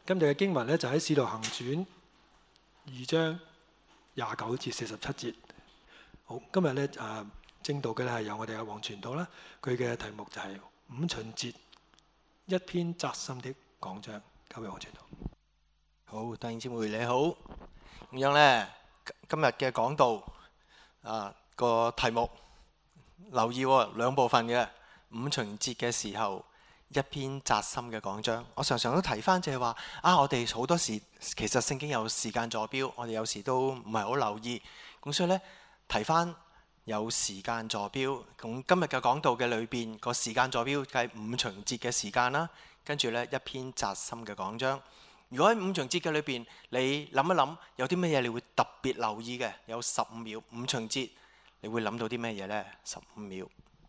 今日嘅經文咧就喺《使徒行傳》2章29至47節。好，今日咧正道嘅咧係由我哋嘅黃傳道啦，佢嘅題目就係五旬節一篇扎心的講章，交俾黃傳道。 好，弟兄姊妹你好，咁樣咧今日嘅講道個題目留意兩部分嘅五旬節嘅時候一篇扎心嘅講章。我常常都提翻就係話我哋好多時其實聖經有時間座標，我哋有時都唔係好留意，咁所以咧提翻有時間座標。咁今日嘅講道嘅裏邊個時間座標係五旬節嘅時間啦，跟住咧一篇扎心嘅講章。如果喺五旬節嘅裏邊，你諗一諗有啲乜嘢你會特別留意嘅？有15秒，五旬節你會諗到啲咩嘢呢？15秒。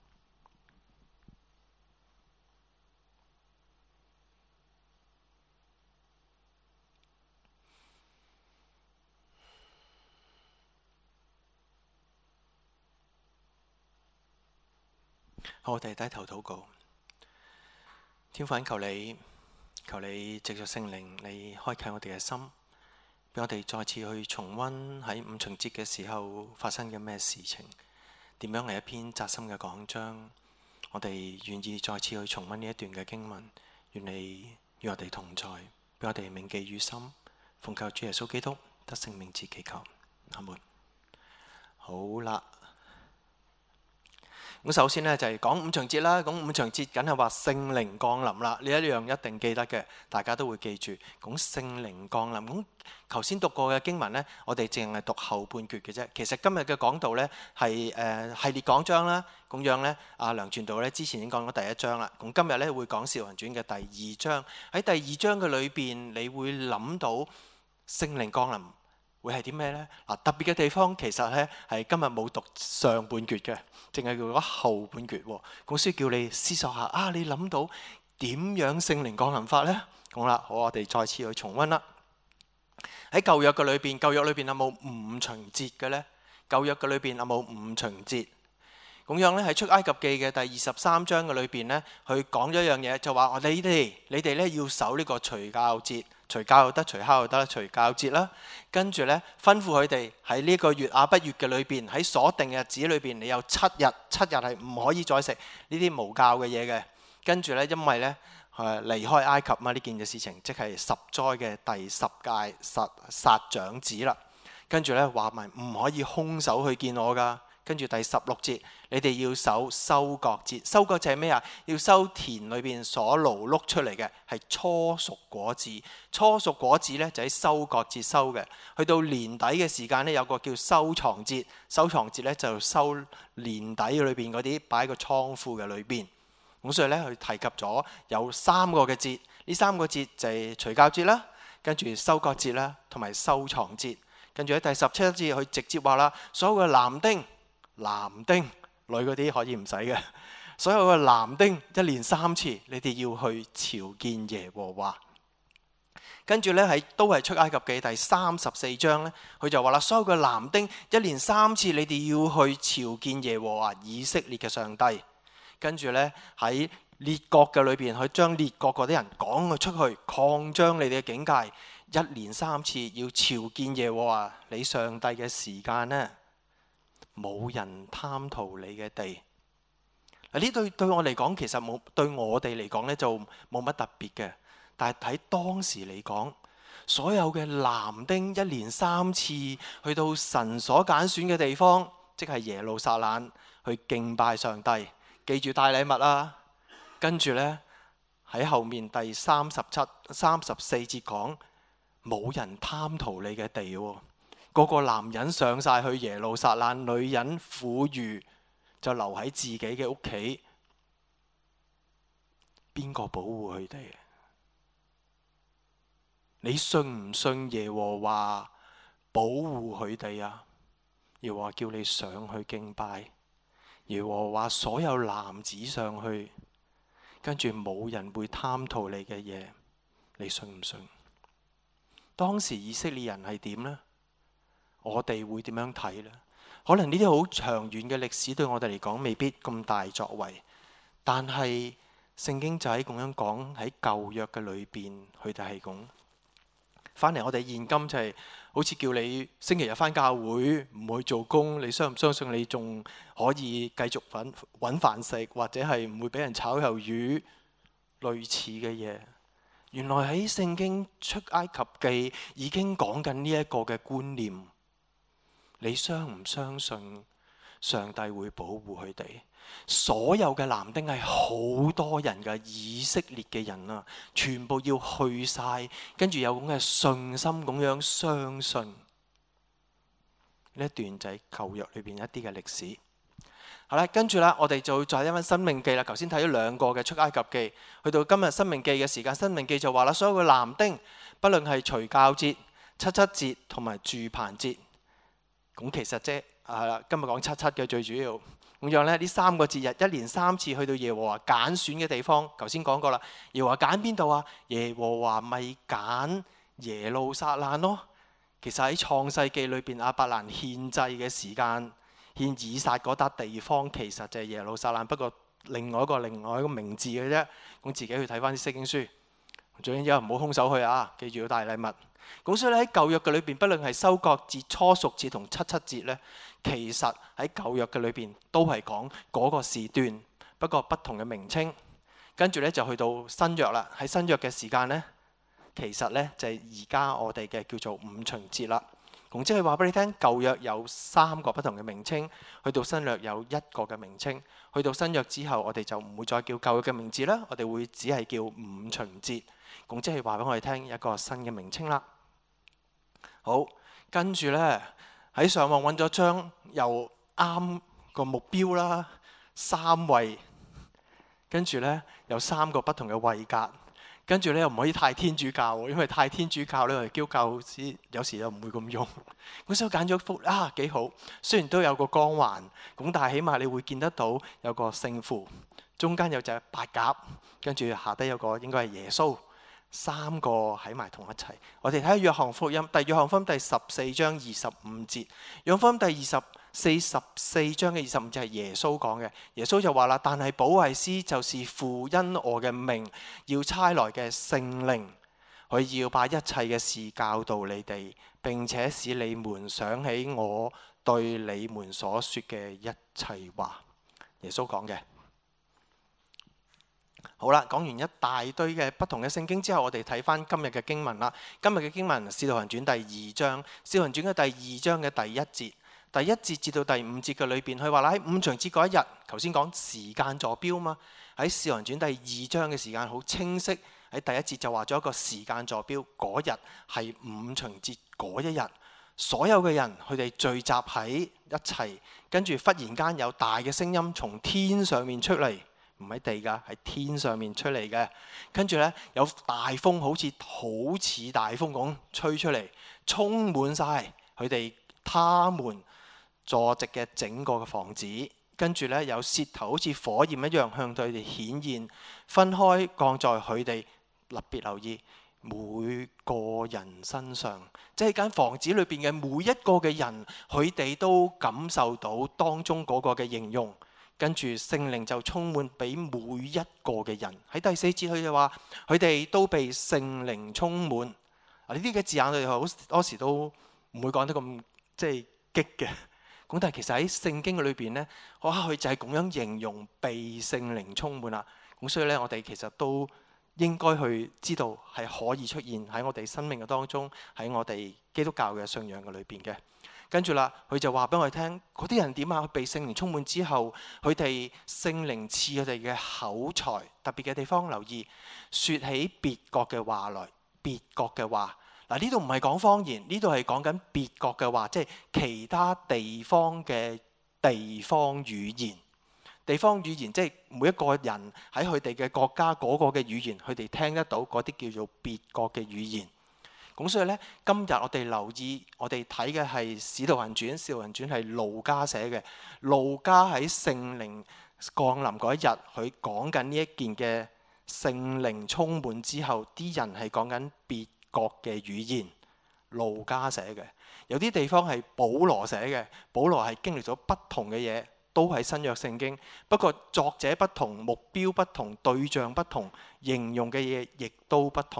好，我哋低頭禱告。天父，求你藉着聖靈，你開啟我哋嘅心，俾我哋再次去重溫喺五旬節嘅時候發生嘅咩事情，點樣係一篇扎心嘅講章。我哋願意再次去重溫呢一段嘅經文，願你與我哋同在，俾我哋銘記於心。奉靠主耶穌基督得聖名字祈求，阿門。好啦。咁首先呢，就係講五旬節啦，咁五旬節梗係話聖靈降臨啦，呢一樣一定記得嘅，大家都會記住。講聖靈降臨，咁頭先讀過嘅經文呢，我哋淨係讀後半段嘅啫。其實今日嘅講道呢，係系列講章啦，咁樣呢，阿梁傳道呢之前已經講咗第一章啦，咁今日呢會講《使徒行傳》嘅第二章。喺第二章嘅裏邊，你會諗到聖靈降臨會係啲咩呢？特別嘅地方其實呢係今日冇讀上半段嘅，淨係叫咗後半段喎。咁所以叫你思索下你諗到點樣聖靈降臨法呢？好啦，好，我哋再次去重溫啦。喺舊約嘅裏邊，舊約裏邊有冇五旬節嘅呢？舊約嘅裏邊有冇五旬節？咁樣呢喺出埃及記嘅第23章嘅裏邊呢，佢講咗一樣嘢，就話你哋呢要守呢個除酵節。除酵又得，除酵又得啦，除酵節啦。跟住呢，吩咐佢哋喺呢個月亞筆月嘅裏邊，喺鎖定日子裏邊，你有7日係唔可以再食呢啲無酵嘅嘢嘅。跟住呢，因為呢離開埃及嘛，呢件嘅事情即係10災嘅第10屆殺長子啦。跟住呢，話埋唔可以空手去見我噶。跟住第16節，你哋要守收割節。收割就係咩啊？要收田裏邊所勞碌出嚟嘅係初熟果子。初熟果子呢，就喺收割節收嘅。去到年底嘅時間呢，有個叫收藏節。收藏節呢，就收年底裏邊嗰啲擺喺個倉庫嘅裏邊。咁所以呢，佢提及咗有3個嘅節。呢3個節就係除酵節啦，跟住收割節啦，同埋收藏節。跟住喺第17節，佢直接話啦，所有嘅男丁女嗰啲可以唔使嘅，所有嘅男丁1年3次，你哋要去朝見耶和華。跟住呢，都係出埃及記第34章呢，佢就話啦，所有嘅男丁1年3次，你哋要去朝見耶和華以色列嘅上帝。跟住呢，喺列國嘅裏邊，佢將列國嗰啲人趕佢出去，擴張你哋嘅境界。1年3次要朝見耶和華你上帝嘅時間呢，冇人貪圖你嘅地。呢對我嚟講，其實冇，對我哋嚟講呢就冇乜特別嘅。但係喺當時嚟講，所有嘅男丁1年3次去到神所揀選嘅地方，即係耶路撒冷去敬拜上帝，記住帶禮物啦。跟住呢，喺後面第34節講，冇人貪圖你嘅地喎。個個男人上晒去耶路撒冷，女人婦孺就留喺自己嘅屋企。邊個保護佢哋？你信唔信耶和華保護佢哋啊？耶和華叫你上去敬拜，耶和華所有男子上去，跟住冇人會貪圖你嘅嘢，你信唔信？當時以色列人係點呢？我哋會點樣睇呢？可能呢啲好長遠嘅歷史對我哋嚟講未必咁大作為，但係聖經就喺咁樣講，喺舊約嘅裏邊，佢哋係咁翻嚟我哋現今就係好似叫你星期日翻教會唔去做工，你相唔相信你仲可以繼續揾飯食，或者係唔會俾人炒魷魚類似嘅嘢？原來喺聖經出埃及記已經講緊呢一個嘅觀念。你相唔相信上帝會保護佢哋？所有嘅男丁係好多人嘅，以色列嘅人啊，全部要去晒，跟住有咁嘅信心咁樣相信。呢一段就係舊約裏邊一啲嘅歷史。好啦，跟住啦，我哋就再睇翻申命記啦。頭先睇咗兩個嘅出埃及記，去到今日申命記嘅時間，申命記就話啦，所有嘅男丁，不論係除酵節、七七節同埋住棚節，咁其實啫係啦，今日講七七嘅最主要。咁樣咧，呢三個節日一連3次去到耶和華揀選嘅地方。頭先講過啦，耶和華揀邊度啊？耶和華咪揀耶路撒冷咯。其實喺創世記裏邊，亞伯蘭獻祭嘅時間，獻以撒嗰笪地方，其實就係耶路撒冷，不過另外一個名字嘅啫。咁自己去睇翻啲聖經書，最緊要唔好空手去啊！記住要帶禮物。咁所以咧，喺舊約嘅裏邊，不論係收割節、初熟節同七七節咧，其實喺舊約嘅裏邊都係講嗰個時段，不過不同嘅名稱。跟住咧就去到新約啦。喺新約嘅時間咧，其實咧就係而家我哋嘅叫做五旬節啦。咁即係話俾你聽，舊約有3個不同嘅名稱，去到新約有1個嘅名稱。去到新約之後，我哋就唔會再叫舊約嘅名字啦，我哋會只係叫五旬節。咁即係話俾我哋聽一個新嘅名稱啦。好，跟住呢，喺上網揾咗張又啱個目標啦，3位，跟住呢，有3個不同嘅位格，跟住呢，又唔可以太天主教喎，因為太天主教呢，我哋基督教師有時又唔會咁用。咁所以揀咗幅幾好，雖然都有個光環，咁但係起碼你會見得到有個聖父，中間有隻白鴿，跟住下低有個應該係耶穌。3個喺埋同一齊。我哋睇下約翰福音，約翰福音第14章25節。約翰福音第44章嘅25節係耶穌講嘅。耶穌就話啦：但係保惠師就是父因我嘅名要差來嘅聖靈，佢要把一切嘅事教導你哋，並且使你們想起我對你們所說嘅一切話。耶穌講嘅。好啦，講完一大堆嘅不同嘅聖經之後，我哋睇翻今日嘅經文啦。今日嘅經文《使徒行傳》第2章，《使徒行傳》嘅第2章嘅第1節，第1節至到第5節嘅裏邊，佢話啦，喺五旬節嗰一日，頭先講時間坐標嘛，喺《使徒行傳》第2章嘅時間好清晰，喺第1節就話咗一個時間坐標，嗰日係五旬節嗰一日，所有嘅人佢哋聚集喺一齊，跟住忽然間有大嘅聲音從天上面出嚟。唔喺地㗎，喺天上面出嚟嘅。跟住呢，有大風，好似大風咁吹出嚟，充滿晒他們坐席嘅整個嘅房子。跟住呢，有舌頭好似火焰一樣向佢哋顯現，分開降在佢哋，特別留意每個人身上，即係間房子裏邊嘅每一個嘅人，佢哋都感受到當中嗰個嘅形容。跟住聖靈就充滿俾每一個嘅人。喺第4節佢就話佢哋都被聖靈充滿。呢啲嘅字眼我哋好多時都唔會講得咁即係激嘅。咁但係其實喺聖經嘅裏邊呢，佢就係咁樣形容被聖靈充滿啦。咁所以呢，我哋其實都應該去知道係可以出現喺我哋生命嘅當中，喺我哋基督教嘅信仰嘅裏邊嘅。跟住啦，佢就話俾我哋聽，嗰啲人點啊？被聖靈充滿之後，佢哋聖靈賜佢哋嘅口才，特別嘅地方留意，説起別國嘅話來。別國嘅話，嗱呢度唔係講方言，呢度係講緊別國嘅話，即係其他地方嘅地方語言。地方語言即係每一個人喺佢哋嘅國家嗰個嘅語言，佢哋聽得到嗰啲叫做別國嘅語言。咁所以呢，今日我哋留意，我哋睇嘅係《使徒行傳》，《使徒行傳》係路加寫嘅。路加喺聖靈降臨嗰一日，佢講緊呢一件嘅聖靈充滿之後，啲人係講緊別國嘅語言。路加寫嘅，有啲地方係保羅寫嘅。保羅係經歷咗不同嘅嘢，都係新約聖經。不過作者不同，目標不同，對象不同，形容嘅嘢亦都不同。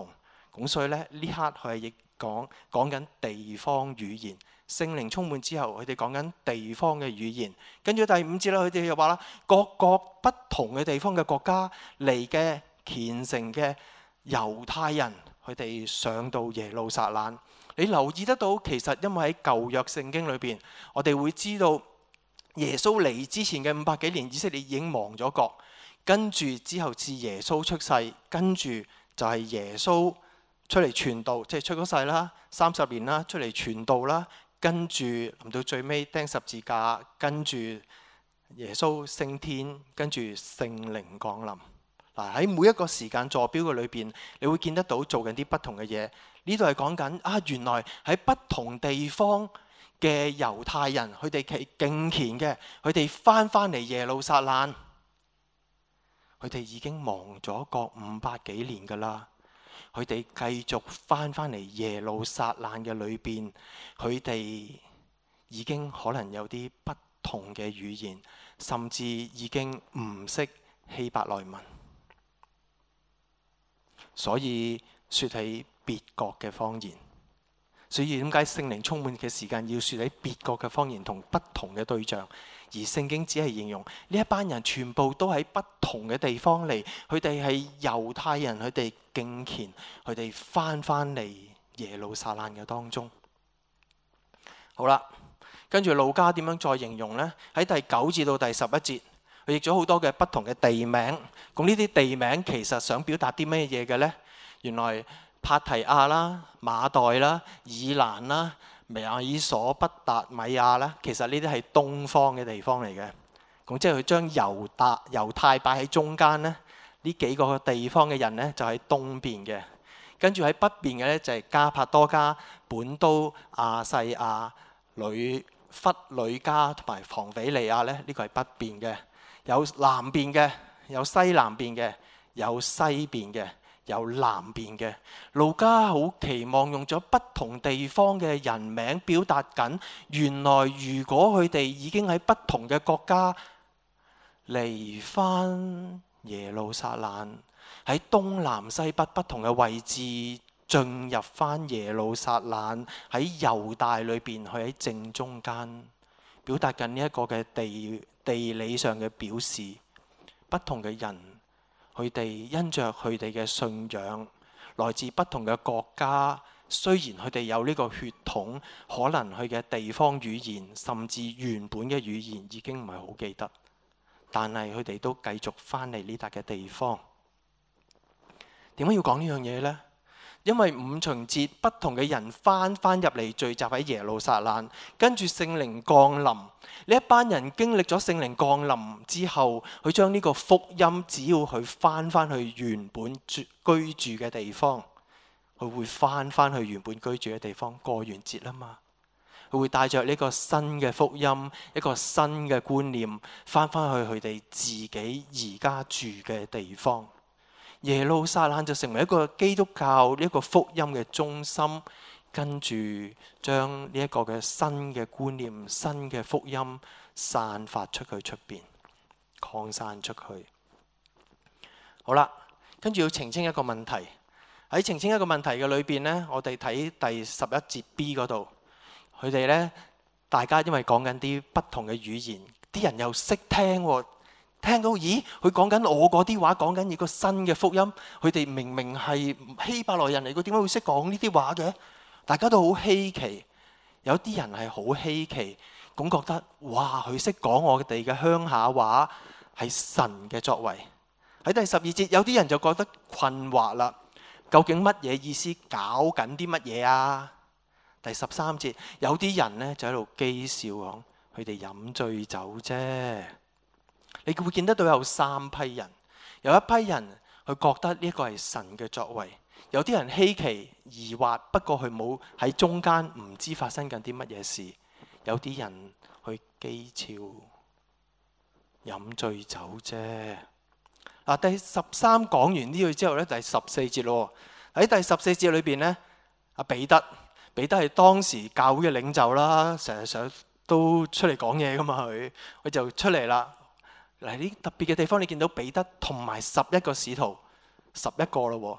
咁所以咧呢刻佢係亦講緊地方語言。聖靈充滿之後，佢哋講緊地方嘅語言。跟住第5節啦，佢哋又話啦，各個不同嘅地方嘅國家嚟嘅虔誠嘅猶太人，佢哋上到耶路撒冷。你留意得到，其實因為喺舊約聖經裏邊，我哋會知道耶穌嚟之前嘅500幾年，以色列已經亡咗國。跟住之後至耶穌出世，跟住就係耶穌出嚟傳道，即係出咗世啦，30年啦，出嚟傳道啦。跟住臨到最尾釘十字架，跟住耶穌升天，跟住聖靈降臨。嗱，喺每一個時間座標嘅裏邊，你會見得到做緊啲不同嘅嘢。呢度係講緊原來喺不同地方嘅猶太人，佢哋係敬虔嘅，佢哋翻嚟耶路撒冷，佢哋已經亡咗國500幾年㗎啦。佢哋繼續翻嚟耶路撒冷嘅裏邊，佢哋已經可能有啲不同嘅語言，甚至已經唔識希伯來文，所以說起別國嘅方言。所以點解聖靈充滿嘅時間要說起別國嘅方言同不同嘅對象？而聖經只係形容呢一班人全部都喺不同嘅地方嚟，佢哋係猶太人，佢哋敬虔，佢哋翻嚟耶路撒冷嘅當中。好啦，跟住路加點樣再形容呢？喺第9至到第11節，佢譯咗好多嘅不同嘅地名。咁呢啲地名其實想表達啲咩嘢嘅呢？原來帕提亞啦、馬代啦、以蘭啦、米索不達米亞啦，其實呢啲係東方嘅地方嚟嘅。咁即係佢將猶太擺喺中間呢，呢幾個地方嘅人呢，就喺東邊嘅。跟住喺北邊嘅呢，就係加帕多家、本都、亞細亞、弗呂家同埋旁庇利亞呢，呢個係北邊嘅。有南邊嘅，有西南邊嘅，有西邊嘅，有南邊嘅。路加好期望用咗不同地方嘅人名，表達緊原來如果佢哋已經喺不同嘅國家嚟返耶路撒冷，喺東南西北不同嘅位置進入返耶路撒冷，喺猶大裏邊，佢喺正中間，表達緊呢一個嘅地理上嘅表示。不同嘅人，佢哋因着佢哋嘅信仰，來自不同嘅國家，雖然佢哋有呢個血統，可能佢嘅地方語言甚至原本嘅語言已經唔係好記得，但係佢哋都繼續翻嚟呢笪嘅地方。點解要講呢樣嘢呢？因為五旬節不同嘅人翻入嚟聚集喺耶路撒冷，跟住聖靈降臨。呢一班人經歷咗聖靈降臨之後，佢將呢個福音，只要佢翻去原本居住嘅地方，佢會翻去原本居住嘅地方，過完節啦嘛。佢會帶着呢個新嘅福音，一個新嘅觀念，翻去佢哋自己而家住嘅地方。耶路撒冷就成為一個基督教一個福音嘅中心，跟住將呢一個嘅新嘅觀念、新嘅福音散發出去出邊，擴散出去。好啦，跟住要澄清一個問題。喺澄清一個問題嘅裏邊呢，我哋睇第11節 B 嗰度，佢哋呢，大家因為講緊啲不同嘅語言，啲人又識聽喎。聽到咦，佢講緊我嗰啲話，講緊一個新嘅福音。佢哋明明係希伯來人嚟嘅，點解會識講呢啲話嘅？大家都好稀奇。有啲人係好稀奇，咁覺得哇，佢識講我哋嘅鄉下話，係神嘅作為。喺第12節，有啲人就覺得困惑啦，究竟乜嘢意思？搞緊啲乜嘢啊？第13節，有啲人呢就喺度譏笑講，佢哋飲醉酒啫。你會見得到有3批人，有一批人佢覺得呢個係神嘅作為，有啲人稀奇疑惑，不過佢冇喺中間，唔知發生緊啲乜嘢事。有啲人去譏誚，飲醉酒啫。嗱，第13講完呢句之後咧，第14節咯。喺第14節裏邊呢，阿彼得係當時教會嘅領袖啦，成日想都出嚟講嘢噶嘛，佢就出嚟啦。嗱，呢特別嘅地方，你見到彼得同埋11個使徒，11個咯，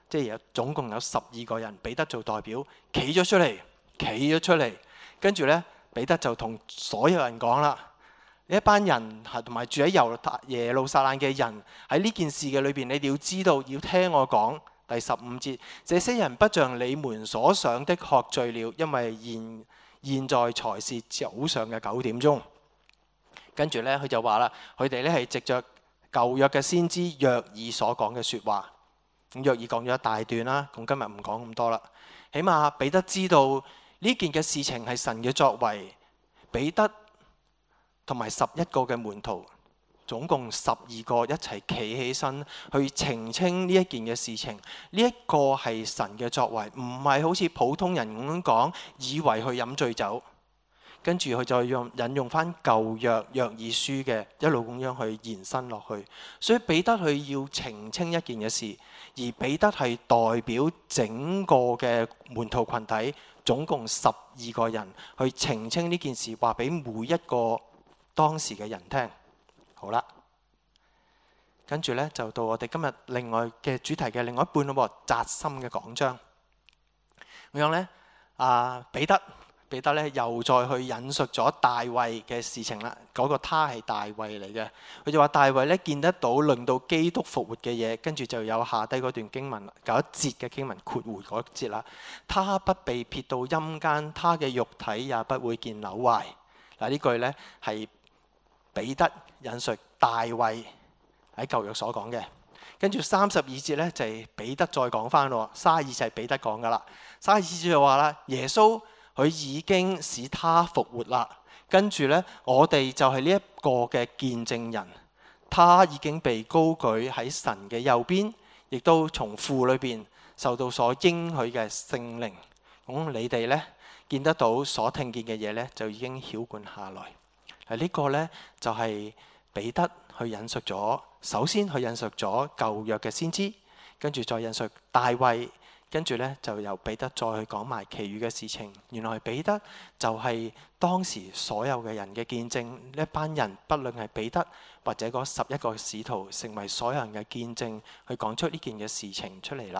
即係有總共有12個人，彼得做代表，企咗出嚟，跟住呢，彼得就同所有人講啦。呢一班人同埋住喺耶路撒冷嘅人喺呢件事嘅裏邊，你哋要知道，要聽我講。第15節，這些人不像你們所想的喝醉了，因為現在才是早上嘅9點鐘。跟住呢，佢就話啦，佢哋呢係藉着舊約嘅先知約珥所講嘅説話。咁約珥講咗一大段啦，咁今日唔講咁多啦。起碼彼得知道呢件嘅事情係神嘅作為。彼得同埋11個嘅門徒，總共12個一齊企起身去澄清呢一件嘅事情。呢一個係神嘅作為，唔係好似普通人咁樣講，以為去飲醉酒。跟住佢再引用翻舊約約珥書嘅一路咁樣去延伸落去。所以彼得佢要澄清一件嘅事，而彼得係代表整個嘅門徒群體，總共12個人去澄清呢件事，話俾每一個當時嘅人聽。好啦，跟住呢，就到我哋今日另外嘅主題嘅另外一半咯，扎心嘅講章。咁樣呢，彼得咧又再去引述咗大衛嘅事情啦。嗰個他係大衛嚟嘅，佢就話大衛咧見得到論到基督復活嘅嘢，跟住就有下低嗰段經文，有一節嘅經文括弧嗰節啦。他不被撇到陰間，他嘅肉體也不會見朽壞。嗱，呢句呢係彼得引述大衛喺舊約所講嘅。跟住32節呢，就係彼得再講翻咯。32就係彼得講噶啦。32節就話啦，耶穌佢已經使他復活啦。跟住呢，我哋就係呢一個嘅見證人。他已經被高舉喺神嘅右邊，亦都從父裏邊受到所應許嘅聖靈。咁你哋呢，見得到所聽見嘅嘢呢，就已經曉灌下來。呢個呢，就係彼得去引述咗，首先去引述咗舊約嘅先知，跟住再引述大衛，跟住呢，就由彼得再去講埋其餘嘅事情。原來彼得就係當時所有嘅人嘅見證，呢一班人不論係彼得或者嗰11個使徒，成為所有人嘅見證，去講出呢件嘅事情出嚟啦。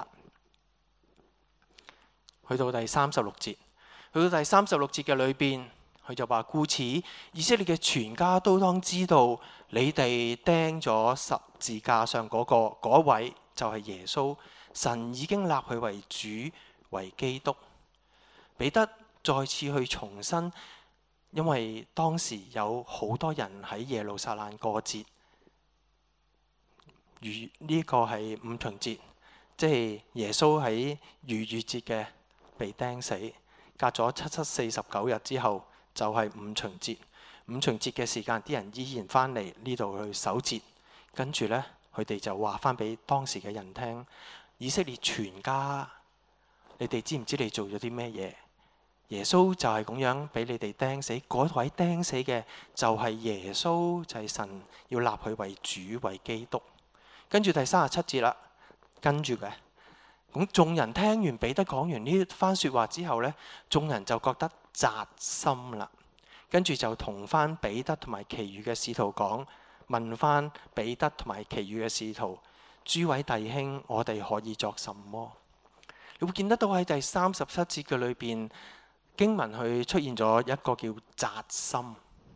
去到第36節，嘅裏邊，佢就話：故此，以色列嘅全家都當知道，你哋釘咗十字架上嗰位就係耶穌，神已經立佢為主為基督。彼得再次去重申，因為當時有好多人喺耶路撒冷過節，呢個係五旬節，即係耶穌喺逾越節嘅被釘死，隔咗749日之後，就係五旬節。五旬節嘅時間，啲人依然翻嚟呢度去守節，跟住呢，佢哋就話翻俾當時嘅人聽：以色列全家，你哋知唔知你做咗啲咩嘢？耶穌就係咁樣俾你哋釘死，嗰位釘死嘅就係耶穌，就係神要立佢為主為基督。跟住第37節啦，跟住嘅。咁眾人聽完彼得講完呢番説話之後呢，眾人就覺得扎心啦。跟住就同翻彼得同埋其餘嘅使徒講，問翻彼得同埋其餘嘅使徒：諸位弟兄，我哋可以作什麼？你會見得到喺第37節嘅裏邊，經文去出現咗一個叫扎心。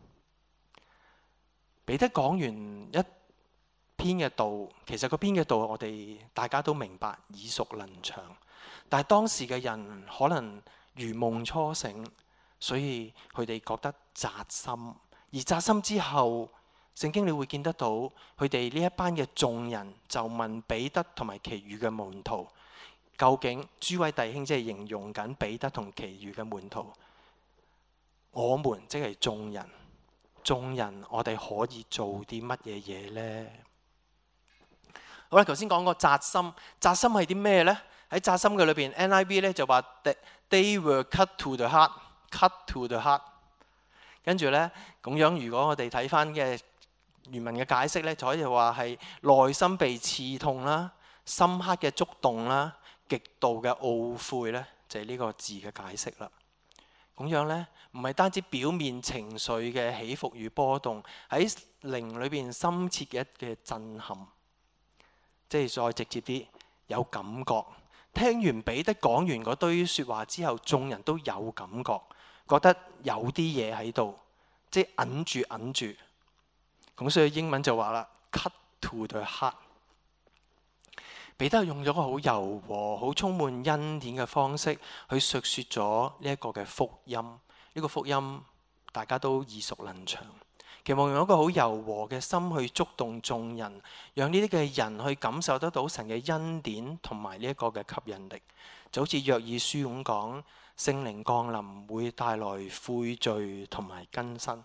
彼得講完一篇嘅道，其實嗰篇嘅道我哋大家都明白，耳熟能詳，但係當時嘅人可能如夢初醒，所以佢哋覺得扎心。而扎心之後，聖經你會見得到佢哋呢一班嘅眾人就問彼得同埋其餘嘅門徒：究竟諸位弟兄，即係形容緊彼得同其餘嘅門徒，我們即係眾人，我哋可以做啲乜嘢嘢呢？好啦，頭先講過扎心，扎心係啲咩呢？喺扎心嘅裏邊 ，NIV 咧就話 they were cut to the heart。跟住呢，咁樣如果我哋睇翻嘅原文嘅解釋呢，就可以話係內心被刺痛啦、深刻嘅觸動啦、極度嘅懊悔呢，就係呢個字嘅解釋啦。咁樣呢，唔係單止表面情緒嘅起伏與波動，喺靈裏邊深切嘅震撼。即係再直接啲，有感覺， 聽完彼得講完嗰堆説話之後，眾人都有感覺，覺得有啲嘢喺度，即係揞住。咁所以英文就話啦 ，cut to the heart。彼得用咗個好柔和、好充滿恩典嘅方式去述説咗呢一個嘅福音。呢個福音大家都耳熟能詳，期望用一個好柔和嘅心去觸動眾人，讓呢啲嘅人去感受得到神嘅恩典同埋呢一個嘅吸引力。就好似約珥書咁講，聖靈降臨會帶來悔罪同埋更新。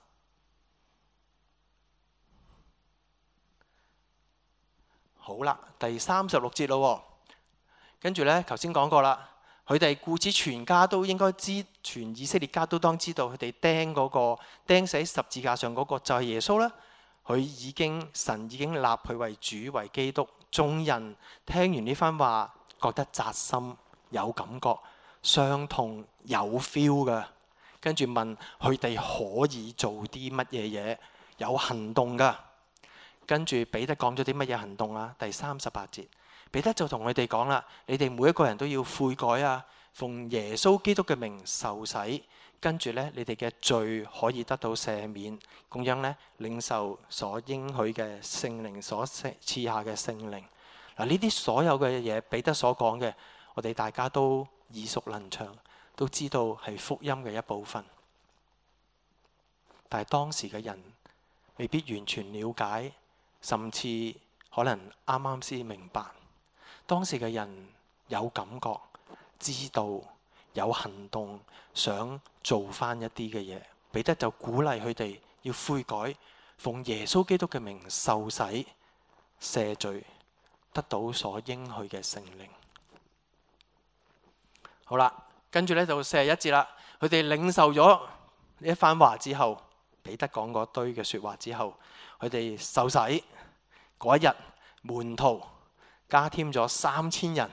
好啦，第36節咯，跟住呢，頭先講過啦，佢哋故此全家都應該知，全以色列家都當知道，佢哋釘死喺十字架上嗰個就係耶穌啦。神已經立佢為主為基督。眾人聽完呢番話，覺得扎心，有感覺，傷痛，有 feel 㗎。跟住問佢哋可以做啲乜嘢嘢，有行動㗎。跟住彼得講咗啲乜嘢行動啊？第38節，彼得就同佢哋講啦：你哋每一個人都要悔改啊，奉耶穌基督嘅名受洗，跟住呢，你哋嘅罪可以得到赦免，咁樣呢，領受所應許嘅聖靈所賜下嘅聖靈。嗱，呢啲所有嘅嘢，彼得所講嘅，我哋大家都耳熟能詳，都知道係福音嘅一部分。但係當時嘅人未必完全了解。甚至可能啱啱先明白，當時嘅人有感覺，知道有行動，想做翻一啲嘅嘢。彼得就鼓勵佢哋要悔改，奉耶穌基督嘅名受洗赦罪，得到所應許嘅聖靈。好啦，跟住呢就41節啦。佢哋領受咗呢一番話之後，彼得講嗰堆嘅説話之後，佢哋受洗嗰一日，門徒加添咗3000人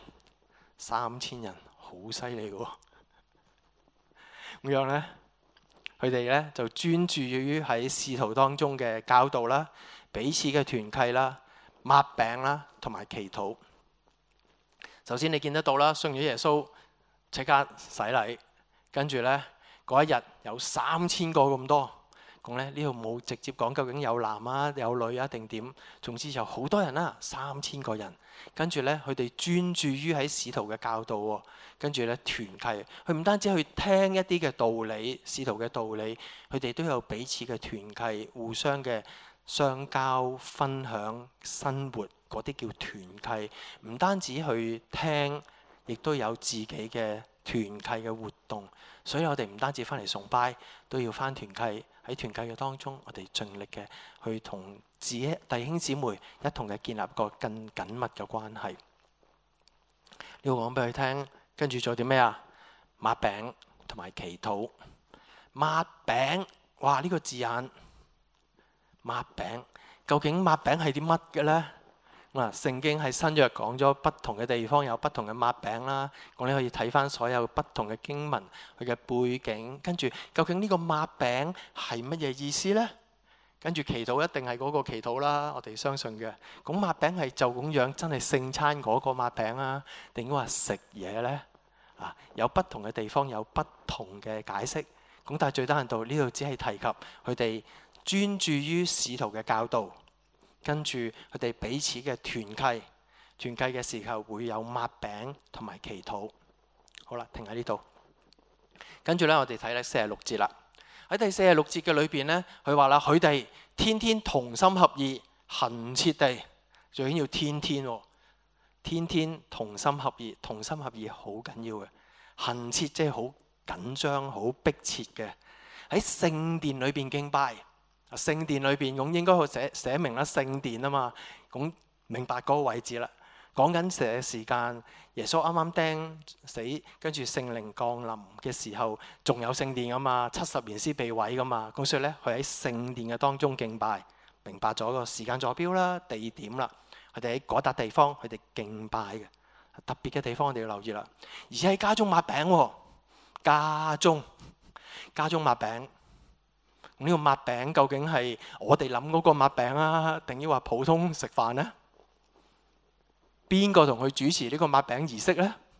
，3000人好犀利嘅喎。咁樣呢，佢哋呢就專注於喺使徒當中嘅教導啦、彼此嘅團契啦、擘餅啦同埋祈禱。首先你見得到啦，信咗耶穌即刻洗禮，跟住呢，嗰一日有3000個咁多。講呢度冇直接講究竟有男啊有女啊定點，總之就好多人啦，3000個人。跟住呢，佢哋專注於喺使徒嘅教導喎，跟住呢，團契，佢唔單止去聽一啲嘅道理，使徒嘅道理，佢哋都有彼此嘅團契，互相嘅相交、分享、生活，嗰啲叫團契。唔單止去聽，亦都有自己嘅團契嘅活動。所以我哋唔單止翻嚟崇拜，都要翻團契。喺團契嘅當中，我哋盡力嘅去同自己弟兄姊妹一同嘅建立個更緊密嘅關係。你要講俾佢聽，跟住做啲咩啊？擘餅同埋祈禱。擘餅，哇！呢個字眼，擘餅，究竟擘餅係啲乜嘅呢？聖經喺新約講咗不同嘅地方有不同嘅擘餅啦，我哋可以睇翻所有不同嘅經文佢嘅背景，跟住究竟呢個擘餅係乜嘢意思呢？跟住祈禱一定係嗰個祈禱啦，我哋相信嘅。咁擘餅係就咁樣真係聖餐嗰個擘餅啊，定話食嘢呢？有不同嘅地方有不同嘅解釋。咁但係最低限度呢度只係提及佢哋專注於使徒嘅教導。跟住佢哋彼此嘅團契嘅時候會有擘餅同埋祈禱。好啦，停喺呢度。跟住呢，我哋睇咧46節啦。喺第46節嘅裏邊呢，佢話啦，佢哋天天同心合意，恆切地，最緊要天天喎，天天同心合意，同心合意好緊要嘅。恆切即係好緊張、好迫切嘅，喺聖殿裏邊敬拜。聖殿裏邊咁應該去寫明啦，聖殿啊嘛，咁明白嗰個位置啦。講緊嘅時間，耶穌啱啱釘死，跟住聖靈降臨嘅時候，仲有聖殿啊嘛，70年先被毀噶嘛。咁所以咧，佢喺聖殿嘅當中敬拜，明白咗個時間座標啦、地點啦。佢哋喺嗰笪地方，佢哋敬拜嘅特別嘅地方，我哋要留意啦。而且喺家中擘餅喎，家中擘餅。呢個擘餅究竟係我哋諗嗰個擘餅啊，定抑或普通食飯呢？邊個同佢主持呢個擘餅儀式呢？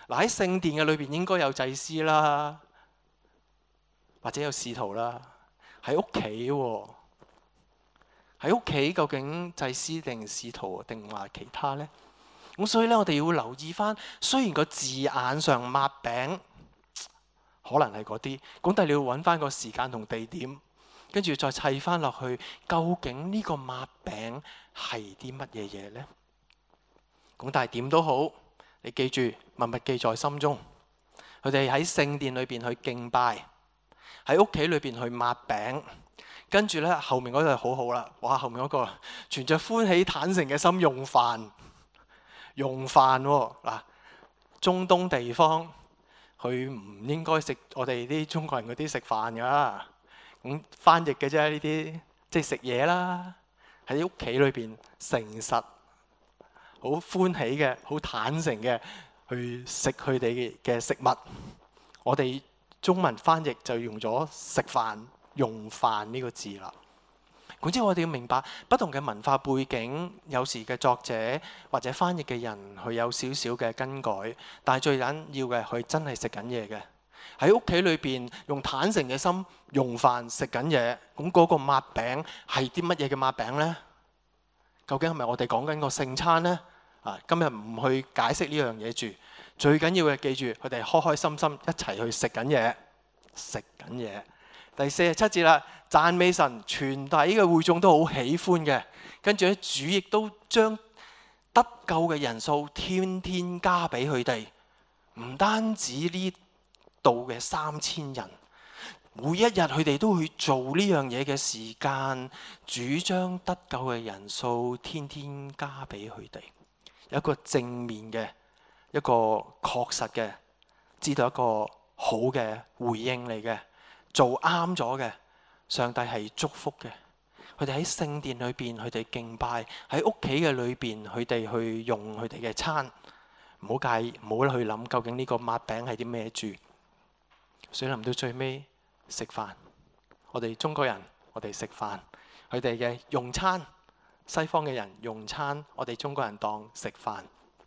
嗱，喺聖殿嘅裏邊應該有祭司啦，或者有使徒啦。喺屋企喎，喺屋企究竟祭司定使徒定話其他呢？咁所以咧，我哋要留意翻，雖然個字眼上抹餅可能係嗰啲，咁但係你要揾翻個時間同地點，跟住再砌翻落去，究竟呢個抹餅係啲乜嘢嘢呢？咁但係點都好，你記住默默記在心中。佢哋喺聖殿裏邊去敬拜，喺屋企裏邊去抹餅，跟住咧後面嗰個好好啦，哇！後面嗰個存着歡喜坦誠嘅心用飯喎。嗱，中東地方佢唔應該食我哋啲中國人嗰啲食飯噶，咁翻譯嘅啫，呢啲即係食嘢啦。喺屋企裏邊誠實、好歡喜嘅、好坦誠嘅去食佢哋嘅食物。我哋中文翻譯就用咗食飯、用飯呢個字啦。總之我哋要明白不同嘅文化背景，有時嘅作者或者翻譯嘅人佢有少少嘅更改，但係最緊要嘅佢真係食緊嘢嘅。喺屋企裏邊用坦誠嘅心用飯食緊嘢，咁嗰個抹餅係啲乜嘢嘅抹餅呢？究竟係咪我哋講緊個聖餐呢？今日唔去解釋呢樣嘢住，最緊要嘅記住，佢哋開開心心一齊去食緊嘢，食緊嘢。第47節啦，讚美神，全體嘅會眾都好喜歡嘅。跟住咧，主亦都將得救嘅人數天天加俾佢哋，唔單止呢度嘅3000人，每一日佢哋都去做呢樣嘢嘅時間，主將得救嘅人數天天加俾佢哋，有一個正面嘅，一個確實嘅，知道一個好嘅回應嚟嘅。做啱咗嘅，上帝係祝福嘅。佢哋喺聖殿裏邊，佢哋敬拜；喺屋企嘅裏邊，佢哋去用佢哋嘅餐。唔好介意，唔好去諗究竟呢個抹餅係啲咩住。所以臨到最尾食飯，我哋中國人我哋食飯，佢哋嘅用餐，西方嘅人用餐，我哋中國人當食飯。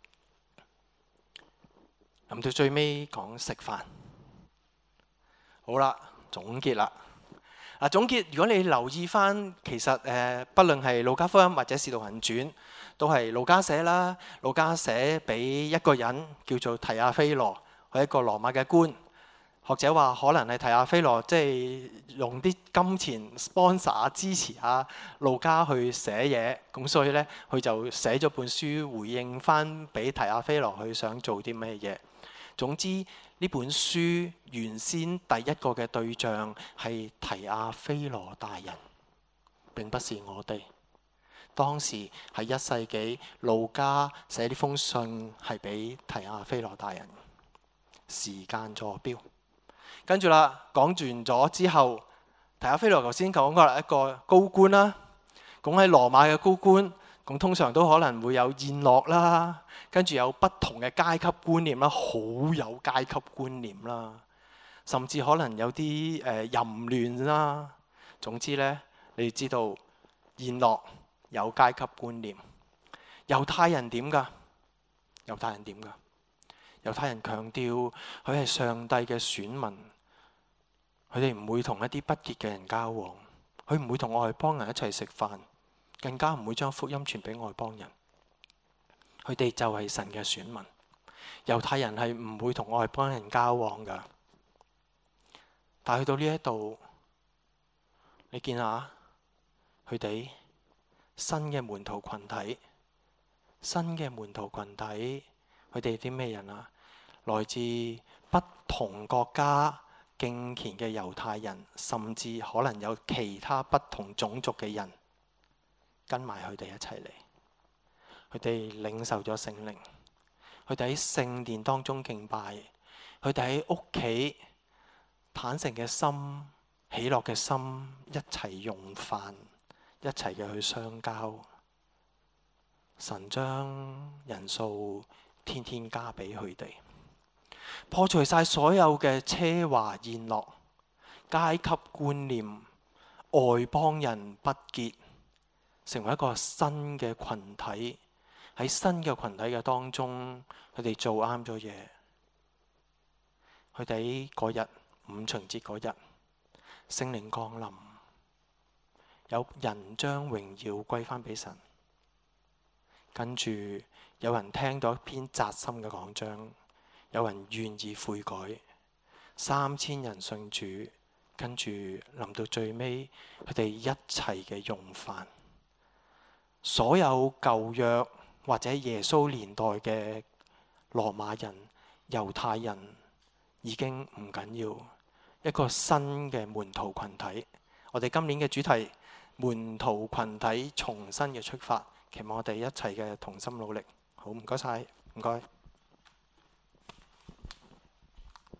臨到最尾講食飯，好啦。總結啦，總結，如果你留意翻，其實不論係路加福音或者使徒行傳，都係路加寫啦。路加寫俾一個人叫做提阿非羅，係一個羅馬嘅官。學者話可能係提阿非羅，即係用啲金錢 sponsor 支持下路加去寫嘢，咁所以呢，佢就寫咗本書回應翻俾提阿非羅，佢想做啲咩嘢。總之呢本書原先第一個嘅對象係提阿非羅大人，並不是我哋。當時係1世紀，路加寫呢封信係俾提阿非羅大人。時間坐標，跟住啦，講完咗之後，提阿非羅頭先講過啦，一個高官啦，講喺羅馬嘅高官。咁通常都可能會有宴樂啦，跟住有不同嘅階級觀念啦，好有階級觀念啦，甚至可能有啲淫亂啦。總之呢，你知道宴樂有階級觀念。猶太人點㗎？猶太人點㗎？猶太人強調佢係上帝嘅選民，佢哋唔會同一啲不潔嘅人交往，佢唔會同外邦人一齊食飯。更加唔會將福音傳俾外邦人，佢哋就係神嘅選民。猶太人係唔會同外邦人交往㗎。但係去到呢一度，你見下佢哋新嘅門徒群體，佢哋啲咩人啊？來自不同國家敬虔嘅猶太人，甚至可能有其他不同種族嘅人。跟埋佢哋一齊嚟，佢哋領受咗聖靈，佢哋喺聖殿當中敬拜，佢哋喺屋企坦誠嘅心、喜樂嘅心，一齊用飯，一齊嘅去相交。神將人數天天加俾佢哋，破除晒所有嘅奢華宴樂、階級觀念、外邦人不潔。成為一個新嘅群體，喺新嘅群體嘅當中，佢哋做啱咗嘢， 佢哋喺嗰日五旬節嗰日，聖靈降臨，有人將榮耀歸翻俾神。跟住有人聽到一篇扎心嘅講章，有人願意悔改，3000人信主。跟住臨到最尾，佢哋一齊嘅用飯。所有舊約或者耶穌年代嘅羅馬人、猶太人已經唔緊要，一個新嘅門徒群體。我哋今年嘅主題門徒群體重新嘅出發，期望我哋一齊嘅同心努力。好，唔該晒，唔該。